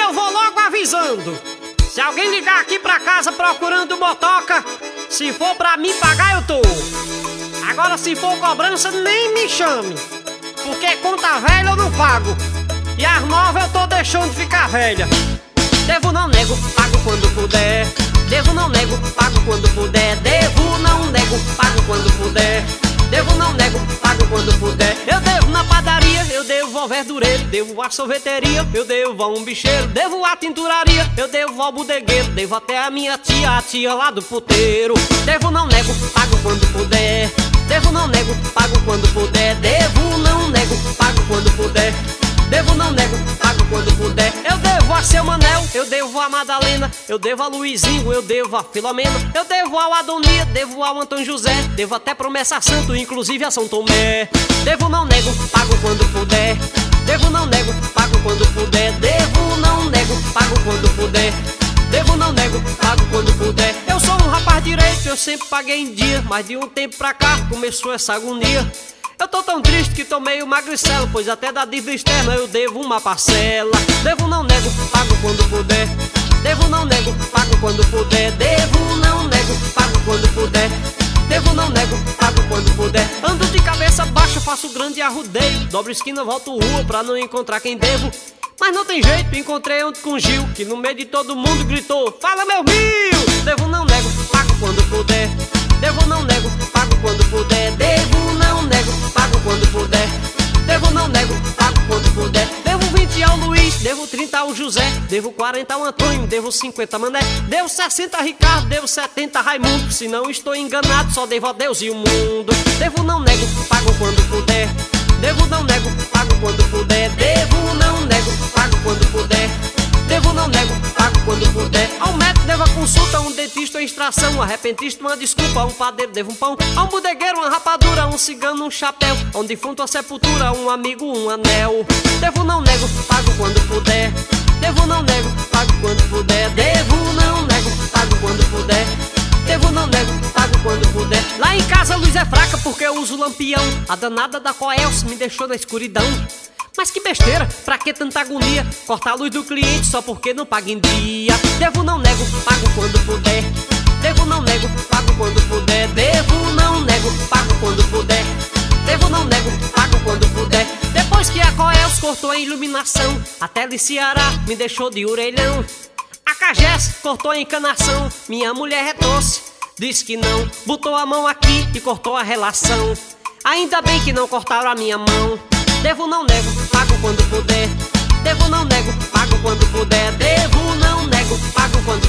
eu vou logo avisando. Se alguém ligar aqui pra casa procurando motoca, se for pra mim pagar eu tô. Agora se for cobrança nem me chame, porque conta velha eu não pago, e as novas eu tô deixando de ficar velha. Devo não nego, pago quando puder. Devo não nego, pago quando puder. Devo não nego, pago quando puder. Devo não nego, pago quando puder. Eu devo na padaria, eu devo ao verdureiro. Devo à sorveteria, eu devo a um bicheiro. Devo à tinturaria, eu devo ao bodegueiro. Devo até a minha tia, a tia lá do puteiro. Devo não nego, pago quando puder. Devo não nego, pago quando puder. Devo não nego, pago quando puder. Devo não nego, pago quando puder. Eu devo a seu Manel, eu devo a Madalena. Eu devo a Luizinho, eu devo a Filomena. Eu devo ao Adonia, devo ao Antônio José. Devo até promessa santo, inclusive a São Tomé. Devo não nego, pago quando puder. Devo não nego, pago quando puder. Devo não nego, pago quando puder. Devo não nego, pago quando puder. Eu sou um rapaz direito, eu sempre paguei em dia. Mas de um tempo pra cá começou essa agonia. Eu tô tão triste que tô meio magricelo, pois até da dívida externa eu devo uma parcela. Devo não nego, pago quando puder. Devo não nego, pago quando puder. Devo não nego, pago quando puder. Devo não nego, pago quando puder. Ando de cabeça baixa, faço grande arrudeio. Dobro esquina, volto rua pra não encontrar quem devo. Mas não tem jeito, encontrei ontem com Gil, que no meio de todo mundo gritou: fala meu mil! Devo não nego, pago quando puder. Devo não nego, pago quando puder. Devo não nego, pago quando puder. Devo não nego, pago quando puder. Devo 20 ao Luiz, devo 30 ao José. Devo 40 ao Antônio, devo 50 a Mané. Devo 60 a Ricardo, devo 70 a Raimundo. Se não estou enganado, só devo a Deus e o mundo. Devo não nego, pago quando puder. Devo não nego, pago quando puder. Devo não nego, pago quando puder. Devo não nego, pago quando puder. Ao médico devo a consulta, a um dentista a extração, a repentista uma desculpa, a um padeiro devo um pão, a um bodegueiro uma rapadura, a um cigano um chapéu, a um defunto a sepultura, a um amigo um anel. Devo não nego, pago quando puder. Devo não nego, pago quando puder. Devo não nego, pago quando puder. Devo não nego, pago quando puder. Lá em casa a luz é fraca porque eu uso lampião. A danada da Coelce me deixou na escuridão. Mas que besteira, pra que tanta agonia? Cortar a luz do cliente só porque não paga em dia. Devo não nego, pago quando puder. Devo não nego, pago quando puder. Devo não nego, pago quando puder. Devo não nego, pago quando puder. Depois que a Coelce cortou a iluminação, a Tele Ceará me deixou de orelhão. A Cagés cortou a encanação, minha mulher retorce, disse que não. Botou a mão aqui e cortou a relação. Ainda bem que não cortaram a minha mão. Devo não nego, pago quando puder. Devo não nego, pago quando puder. Devo não nego, pago quando